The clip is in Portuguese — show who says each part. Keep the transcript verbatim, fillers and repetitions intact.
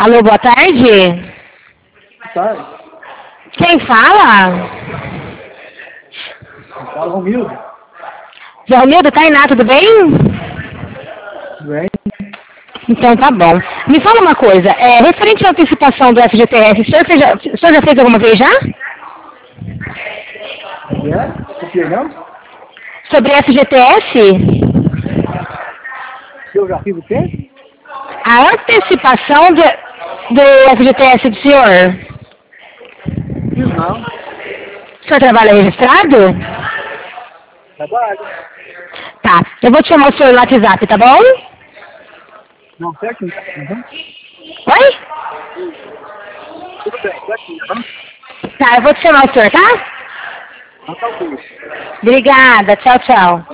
Speaker 1: Alô, boa tarde.
Speaker 2: Boa tarde.
Speaker 1: Quem fala?
Speaker 2: Fala, Romildo.
Speaker 1: Zé Romildo, Tainá, tudo bem?
Speaker 2: Tudo bem?
Speaker 1: Então tá bom. Me fala uma coisa, é, referente à antecipação do F G T S, o senhor, fez, o senhor já fez alguma vez já?
Speaker 2: O que é? O que não?
Speaker 1: Sobre F G T S?
Speaker 2: Eu já fiz o quê?
Speaker 1: A antecipação do, do F G T S do senhor?
Speaker 2: Fiz não.
Speaker 1: O senhor trabalha registrado?
Speaker 2: Trabalho.
Speaker 1: Tá, eu vou te chamar o senhor no WhatsApp, tá bom?
Speaker 2: Não, certo? Uhum.
Speaker 1: Oi?
Speaker 2: Tudo bem, certo? Uhum.
Speaker 1: Tá, eu vou te chamar o senhor, tá?
Speaker 2: Não tá ok.
Speaker 1: Obrigada, tchau, tchau.